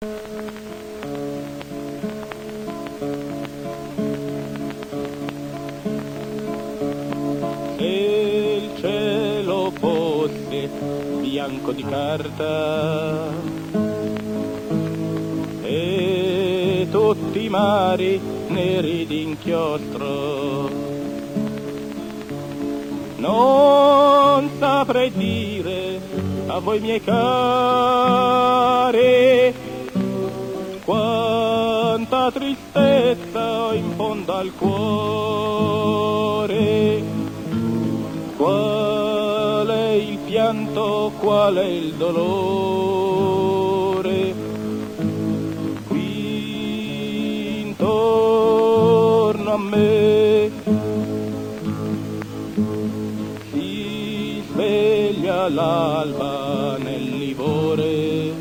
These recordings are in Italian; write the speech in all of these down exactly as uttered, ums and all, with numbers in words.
Se il cielo fosse bianco di carta e tutti i mari neri d'inchiostro, non saprei dire a voi miei cari quanta tristezza ho in fondo al cuore, qual è il pianto, qual è il dolore. Qui intorno a me si sveglia l'alba nel livore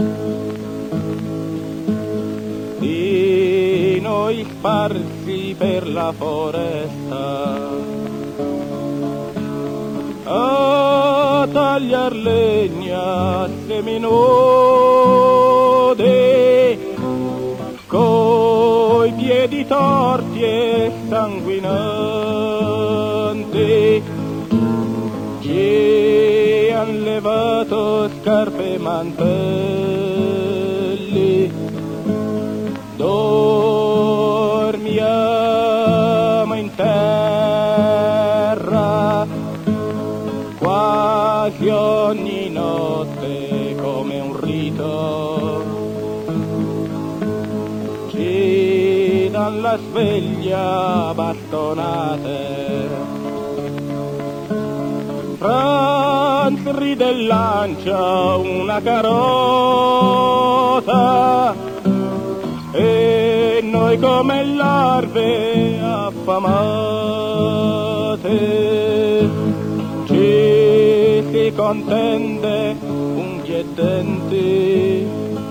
di noi sparsi per la foresta, a tagliar legna seminode, coi piedi torti e sanguinanti, ci han levato scarpe e mantelli, dormiamo in terra quasi ogni notte come un rito, ci dan la sveglia a bastonate. Franz ride e lancia una carota e noi come larve affamate ci si contende unghie e denti.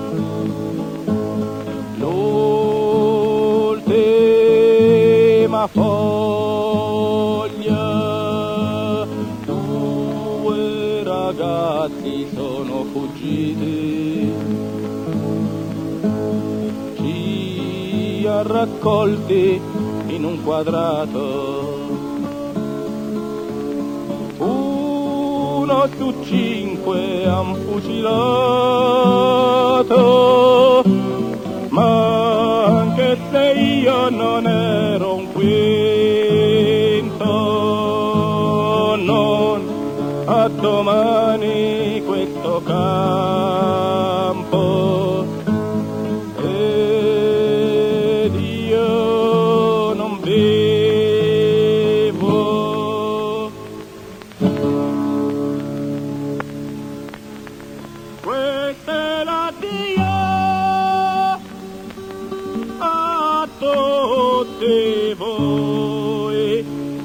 L'ultima foglia, due ragazzi sono fuggiti, ci ha raccolti in un quadrato, uno su cinque han fucilato, ma anche se io non ero un quinto, non a domani questo campo, ed io non vivo. Questo è l'addio a tutti voi,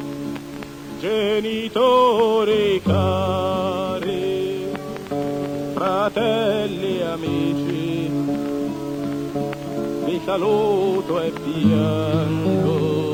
genitori cari, fratelli e amici, vi saluto e piango.